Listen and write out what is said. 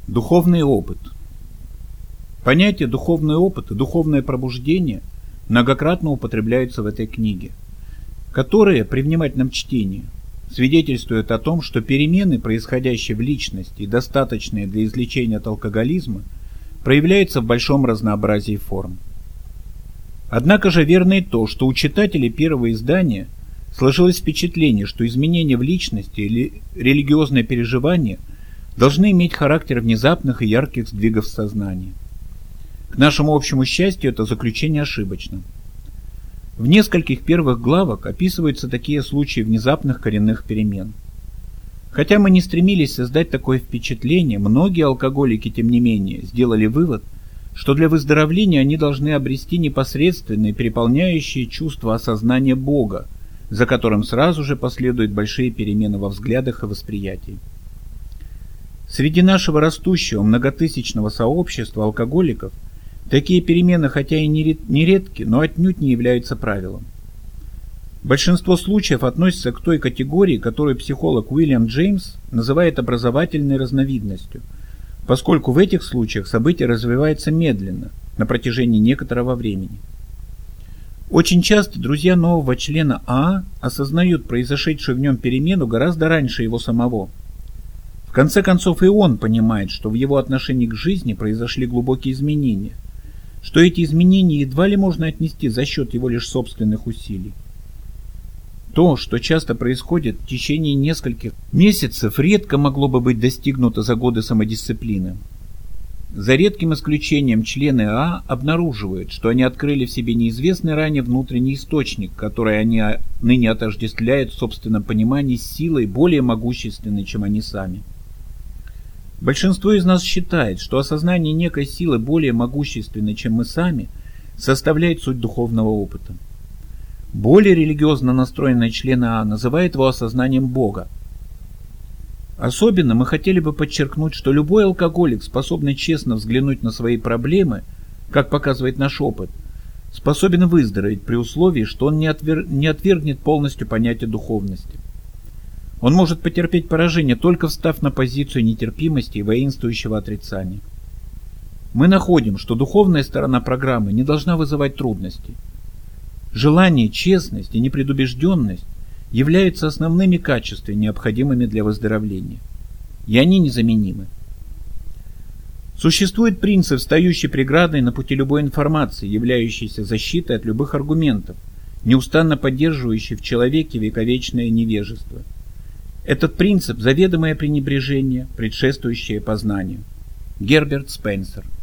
Духовный опыт. Понятие «духовный опыт» и «духовное пробуждение» многократно употребляются в этой книге, которые при внимательном чтении свидетельствуют о том, что перемены, происходящие в личности и достаточные для излечения от алкоголизма, проявляются в большом разнообразии форм. Однако же верно и то, что у читателей первого издания сложилось впечатление, что изменения в личности или религиозные переживания должны иметь характер внезапных и ярких сдвигов в сознании. К нашему общему счастью, это заключение ошибочно. В нескольких первых главах описываются такие случаи внезапных коренных перемен. Хотя мы не стремились создать такое впечатление, многие алкоголики, тем не менее, сделали вывод, что для выздоровления они должны обрести непосредственное переполняющее чувство осознания Бога, за которым сразу же последуют большие перемены во взглядах и восприятии. Среди нашего растущего многотысячного сообщества алкоголиков такие перемены, хотя и не редки, но отнюдь не являются правилом. Большинство случаев относятся к той категории, которую психолог Уильям Джеймс называет образовательной разновидностью, поскольку в этих случаях событие развивается медленно, на протяжении некоторого времени. Очень часто друзья нового члена АА осознают произошедшую в нем перемену гораздо раньше его самого. В конце концов и он понимает, что в его отношении к жизни произошли глубокие изменения, что эти изменения едва ли можно отнести за счет его лишь собственных усилий. То, что часто происходит в течение нескольких месяцев, редко могло бы быть достигнуто за годы самодисциплины. За редким исключением члены АА обнаруживают, что они открыли в себе неизвестный ранее внутренний источник, который они ныне отождествляют в собственном понимании с силой более могущественной, чем они сами. Большинство из нас считает, что осознание некой силы более могущественной, чем мы сами, составляет суть духовного опыта. Более религиозно настроенные члены АА называют его осознанием Бога. Особенно мы хотели бы подчеркнуть, что любой алкоголик, способный честно взглянуть на свои проблемы, как показывает наш опыт, способен выздороветь при условии, что он не отвергнет полностью понятие духовности. Он может потерпеть поражение, только встав на позицию нетерпимости и воинствующего отрицания. Мы находим, что духовная сторона программы не должна вызывать трудностей. Желание, честность и непредубежденность являются основными качествами, необходимыми для выздоровления. И они незаменимы. Существует принцип, стоящий преградой на пути любой информации, являющейся защитой от любых аргументов, неустанно поддерживающий в человеке вековечное невежество. Этот принцип – заведомое пренебрежение, предшествующее познанию. Герберт Спенсер.